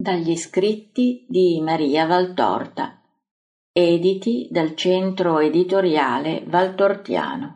Dagli scritti di Maria Valtorta, editi dal Centro Editoriale Valtortiano.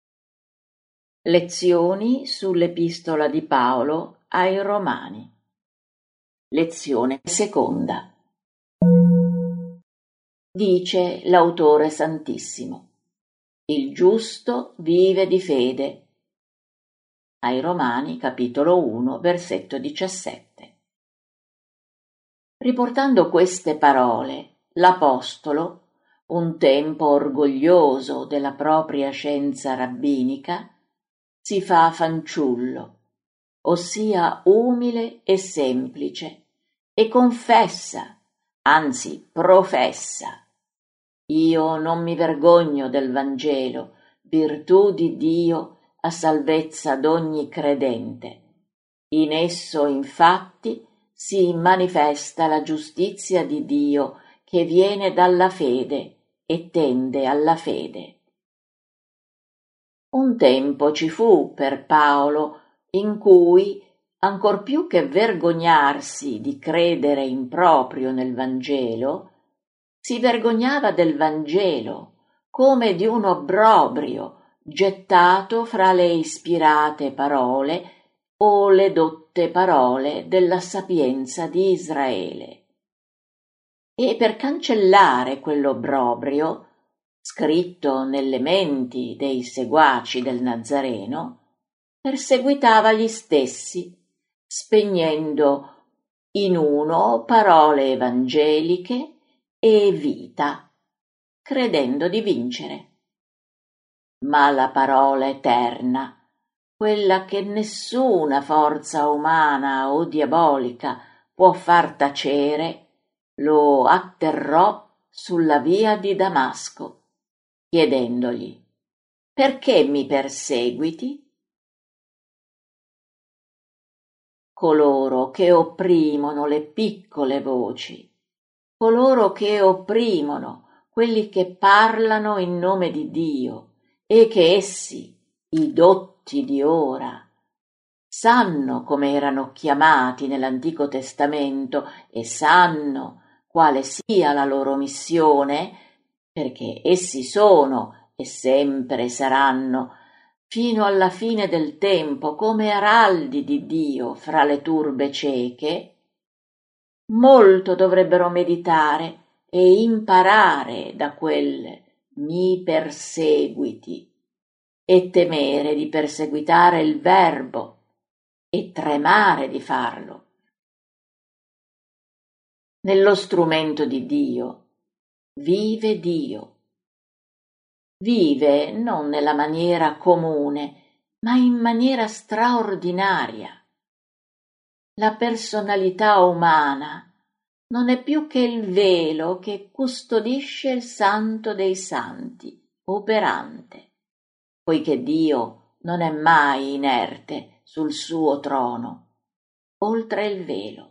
Lezioni sull'Epistola di Paolo ai Romani. Lezione seconda. Dice l'autore santissimo: il giusto vive di fede. Ai Romani, capitolo 1, versetto 17. Riportando queste parole, l'Apostolo, un tempo orgoglioso della propria scienza rabbinica, si fa fanciullo, ossia umile e semplice, e confessa, anzi professa: io non mi vergogno del Vangelo, virtù di Dio a salvezza d'ogni credente. In esso, infatti, si manifesta la giustizia di Dio che viene dalla fede e tende alla fede. Un tempo ci fu per Paolo in cui, ancor più che vergognarsi di credere in proprio nel Vangelo, si vergognava del Vangelo come di un obbrobrio gettato fra le ispirate parole o le dotte parole della sapienza di Israele. E per cancellare quell'obbrobrio, scritto nelle menti dei seguaci del Nazareno, perseguitava gli stessi, spegnendo in uno parole evangeliche e vita, credendo di vincere. Ma la parola eterna, quella che nessuna forza umana o diabolica può far tacere, lo atterrò sulla via di Damasco, chiedendogli: perché mi perseguiti? Coloro che opprimono le piccole voci, coloro che opprimono quelli che parlano in nome di Dio, e che essi, i dotti di ora, sanno come erano chiamati nell'Antico Testamento e sanno quale sia la loro missione, perché essi sono e sempre saranno, fino alla fine del tempo, come araldi di Dio fra le turbe cieche, molto dovrebbero meditare e imparare da quel mi perseguiti e temere di perseguitare il Verbo e tremare di farlo. Nello strumento di Dio vive Dio. Vive non nella maniera comune, ma in maniera straordinaria. La personalità umana non è più che il velo che custodisce il Santo dei Santi, operante, poiché Dio non è mai inerte sul suo trono, oltre il velo.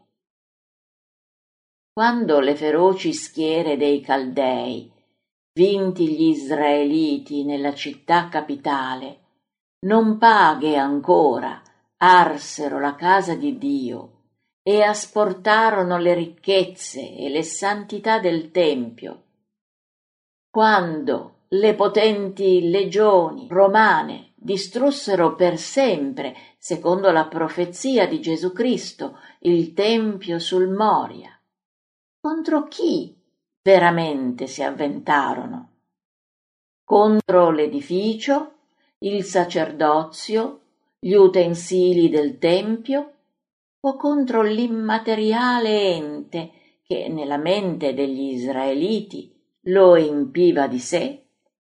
Quando le feroci schiere dei Caldei, vinti gli Israeliti nella città capitale, non paghe ancora, arsero la casa di Dio e asportarono le ricchezze e le santità del Tempio. Quando le potenti legioni romane distrussero per sempre, secondo la profezia di Gesù Cristo, il Tempio sul Moria, contro chi veramente si avventarono? Contro l'edificio, il sacerdozio, gli utensili del Tempio, o contro l'immateriale ente che nella mente degli Israeliti lo empiva di sé?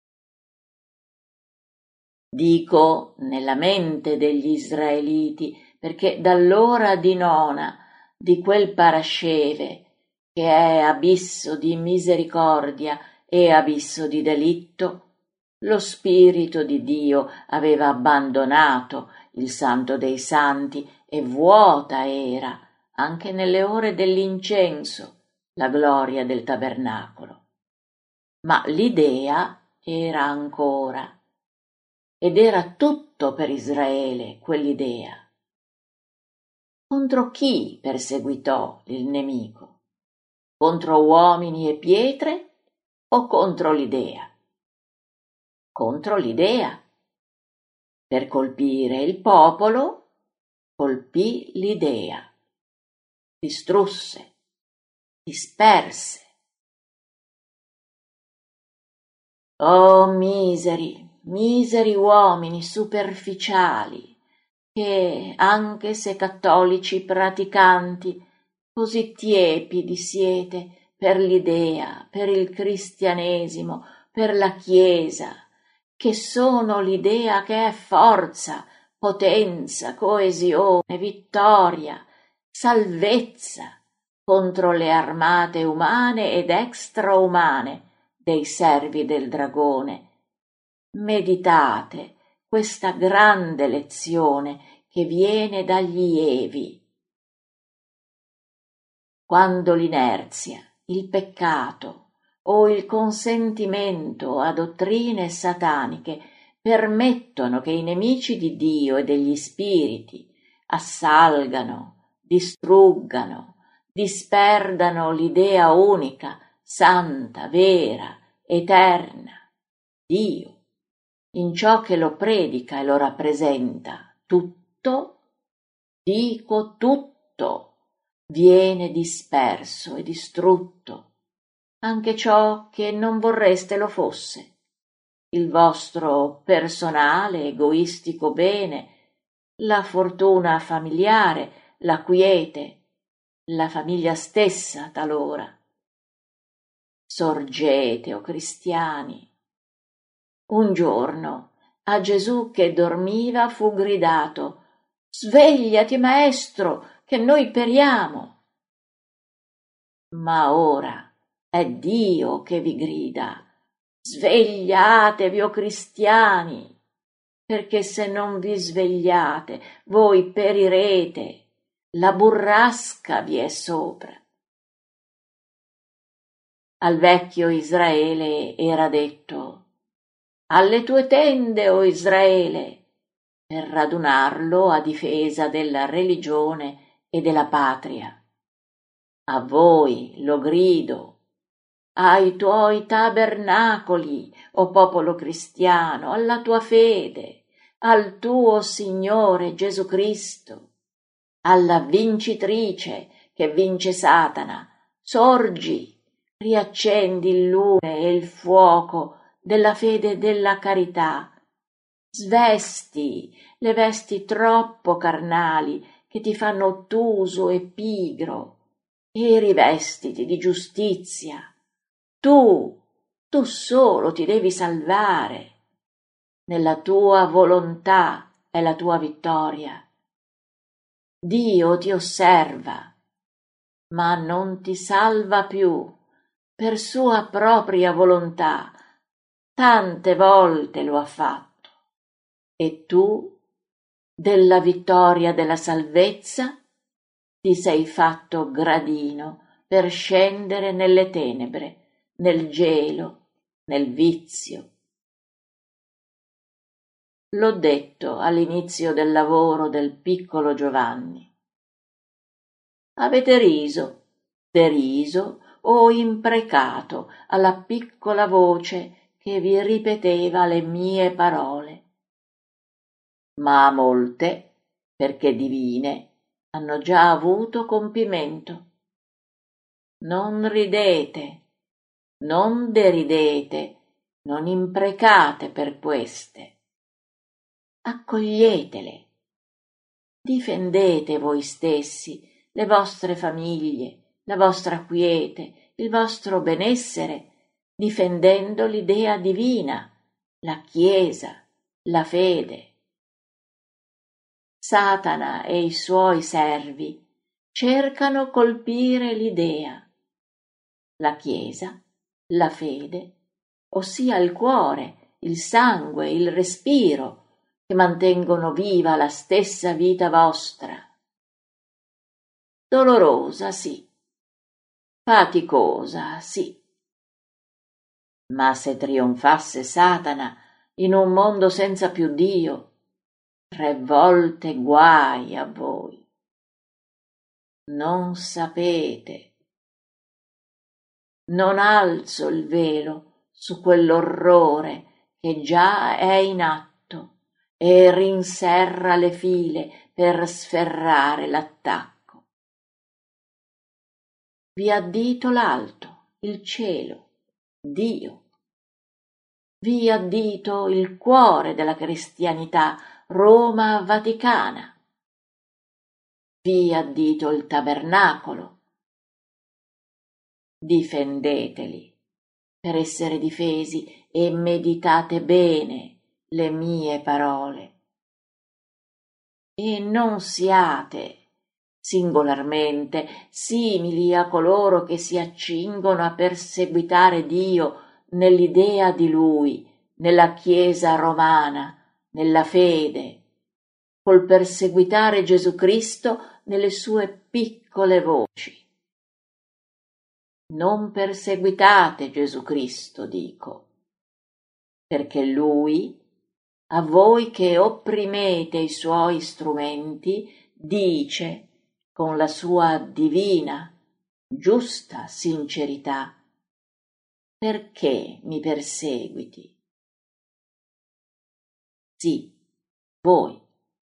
Dico nella mente degli Israeliti, perché dall'ora di nona di quel parasceve, che è abisso di misericordia e abisso di delitto, lo Spirito di Dio aveva abbandonato il Santo dei Santi e vuota era, anche nelle ore dell'incenso, la gloria del tabernacolo. Ma l'idea era ancora, ed era tutto per Israele quell'idea. Contro chi perseguitò il nemico? Contro uomini e pietre o contro l'idea? Contro l'idea. Per colpire il popolo, colpì l'idea, distrusse, disperse. Oh miseri uomini superficiali, che, anche se cattolici praticanti, così tiepidi siete per l'idea, per il cristianesimo, per la Chiesa, che sono l'idea che è forza, potenza, coesione, vittoria, salvezza contro le armate umane ed extraumane dei servi del dragone. Meditate questa grande lezione che viene dagli Evi. Quando l'inerzia, il peccato o il consentimento a dottrine sataniche permettono che i nemici di Dio e degli spiriti assalgano, distruggano, disperdano l'idea unica, santa, vera, eterna, Dio, in ciò che lo predica e lo rappresenta, tutto, dico tutto, viene disperso e distrutto, anche ciò che non vorreste lo fosse, il vostro personale, egoistico bene, la fortuna familiare, la quiete, la famiglia stessa talora. Sorgete, o cristiani. Un giorno a Gesù che dormiva fu gridato: «Svegliati, maestro, che noi periamo!» Ma ora è Dio che vi grida: «Svegliatevi, o cristiani, perché se non vi svegliate voi perirete, la burrasca vi è sopra». Al vecchio Israele era detto: «Alle tue tende, o Israele», per radunarlo a difesa della religione e della patria. A voi lo grido, ai tuoi tabernacoli, o popolo cristiano, alla tua fede, al tuo Signore Gesù Cristo, alla vincitrice che vince Satana. Sorgi, riaccendi il lume e il fuoco della fede e della carità. Svesti le vesti troppo carnali che ti fanno ottuso e pigro e rivestiti di giustizia. Tu solo ti devi salvare. Nella tua volontà è la tua vittoria. Dio ti osserva, ma non ti salva più per sua propria volontà. Tante volte lo ha fatto. E tu, della vittoria della salvezza, ti sei fatto gradino per scendere nelle tenebre, nel gelo, nel vizio. L'ho detto all'inizio del lavoro del piccolo Giovanni. Avete riso, deriso o imprecato alla piccola voce che vi ripeteva le mie parole. Ma molte, perché divine, hanno già avuto compimento. Non ridete, non deridete, non imprecate per queste. Accoglietele. Difendete voi stessi, le vostre famiglie, la vostra quiete, il vostro benessere, difendendo l'idea divina, la Chiesa, la fede. Satana e i suoi servi cercano colpire l'idea, la Chiesa, la fede, ossia il cuore, il sangue, il respiro, che mantengono viva la stessa vita vostra. Dolorosa, sì, faticosa, sì. Ma se trionfasse Satana in un mondo senza più Dio, 3 volte guai a voi. non sapete. Non alzo il velo su quell'orrore che già è in atto e rinserra le file per sferrare l'attacco. Vi addito l'alto, il cielo, Dio. Vi addito il cuore della cristianità, Roma Vaticana. Vi addito il tabernacolo. Difendeteli per essere difesi e meditate bene le mie parole. E non siate singolarmente simili a coloro che si accingono a perseguitare Dio nell'idea di Lui, nella Chiesa romana, nella fede, col perseguitare Gesù Cristo nelle sue piccole voci. Non perseguitate Gesù Cristo, dico, perché Lui, a voi che opprimete i suoi strumenti, dice con la sua divina, giusta sincerità: perché mi perseguiti? Sì, voi.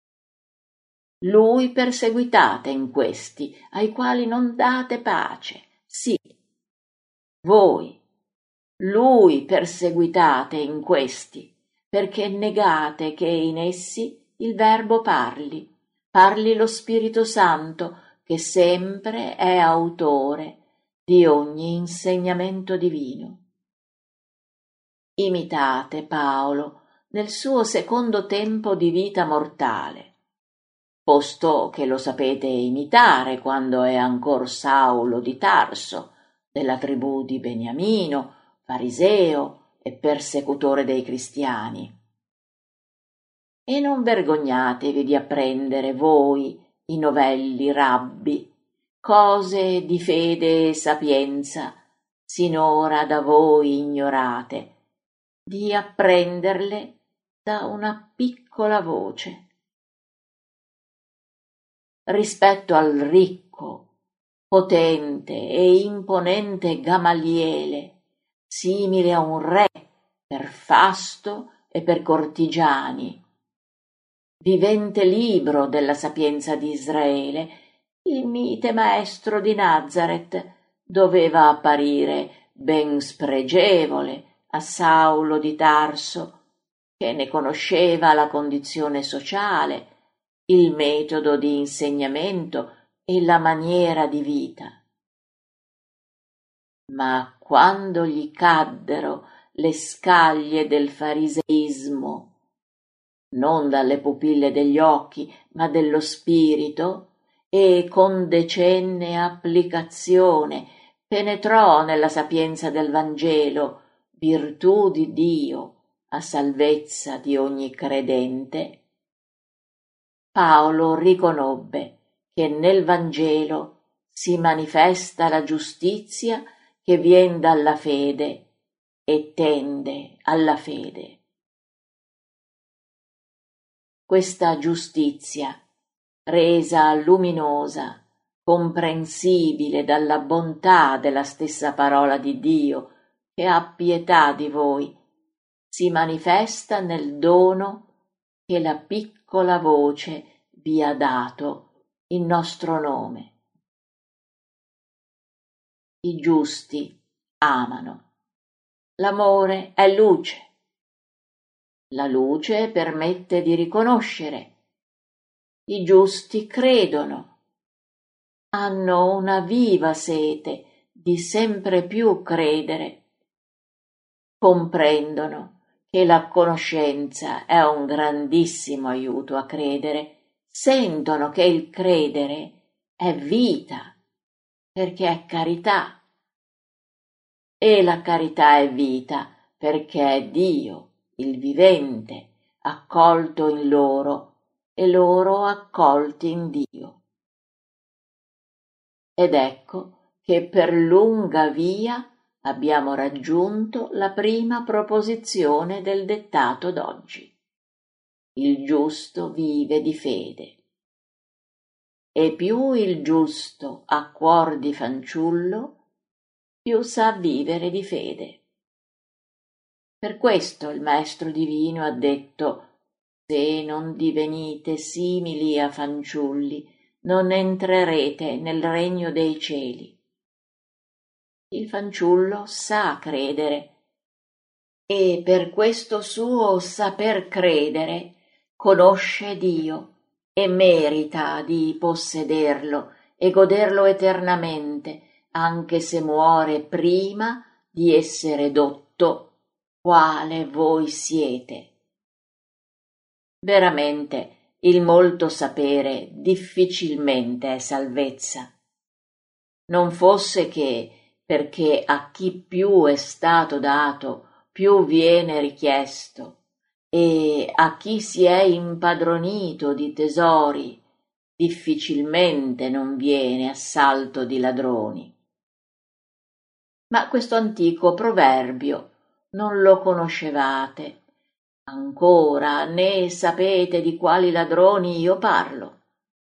Lui perseguitate in questi, ai quali non date pace. Sì, voi. Lui perseguitate in questi, perché negate che in essi il Verbo parli lo Spirito Santo, che sempre è autore di ogni insegnamento divino. Imitate Paolo nel suo secondo tempo di vita mortale, posto che lo sapete imitare quando è ancor Saulo di Tarso, della tribù di Beniamino, fariseo e persecutore dei cristiani. E non vergognatevi di apprendere voi, i novelli rabbi, cose di fede e sapienza, sinora da voi ignorate, di apprenderle da una piccola voce. Rispetto al ricco, potente e imponente Gamaliele, simile a un re per fasto e per cortigiani, vivente libro della sapienza di Israele, il mite maestro di Nazaret doveva apparire ben spregevole a Saulo di Tarso, che ne conosceva la condizione sociale, il metodo di insegnamento e la maniera di vita. Ma quando gli caddero le scaglie del fariseismo, non dalle pupille degli occhi, ma dello spirito, e con decenne applicazione penetrò nella sapienza del Vangelo, virtù di Dio a salvezza di ogni credente, Paolo riconobbe che nel Vangelo si manifesta la giustizia che vien dalla fede e tende alla fede. Questa giustizia, resa luminosa, comprensibile dalla bontà della stessa parola di Dio, che ha pietà di voi, si manifesta nel dono che la piccola voce vi ha dato in nostro nome. I giusti amano. L'amore è luce. La luce permette di riconoscere. I giusti credono. Hanno una viva sete di sempre più credere. Comprendono che la conoscenza è un grandissimo aiuto a credere. Sentono che il credere è vita, perché è carità. E la carità è vita, perché è Dio, il vivente, accolto in loro e loro accolti in Dio. Ed ecco che per lunga via abbiamo raggiunto la prima proposizione del dettato d'oggi. Il giusto vive di fede. e più il giusto ha cuor di fanciullo, più sa vivere di fede. Per questo il Maestro Divino ha detto: se non divenite simili a fanciulli, non entrerete nel regno dei cieli. Il fanciullo sa credere, e per questo suo saper credere conosce Dio e merita di possederlo e goderlo eternamente, anche se muore prima di essere dotto quale voi siete. Veramente il molto sapere difficilmente è salvezza. Non fosse che, perché a chi più è stato dato, più viene richiesto, e a chi si è impadronito di tesori, difficilmente non viene assalto di ladroni. Ma questo antico proverbio non lo conoscevate ancora, né sapete di quali ladroni io parlo.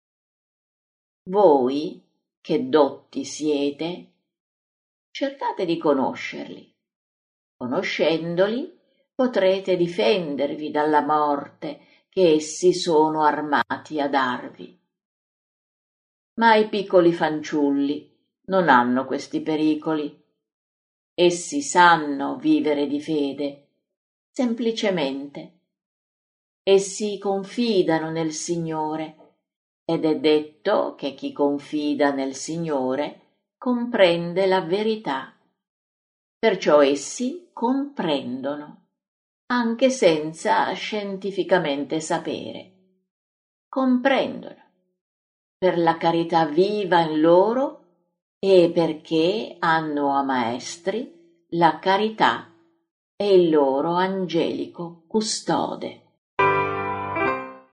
Voi, che dotti siete, cercate di conoscerli. Conoscendoli, potrete difendervi dalla morte che essi sono armati a darvi. Ma i piccoli fanciulli non hanno questi pericoli. Essi sanno vivere di fede, semplicemente. Essi confidano nel Signore, ed è detto che chi confida nel Signore comprende la verità. Perciò essi comprendono, anche senza scientificamente sapere. Comprendono per la carità viva in loro e perché hanno a maestri la carità e il loro angelico custode.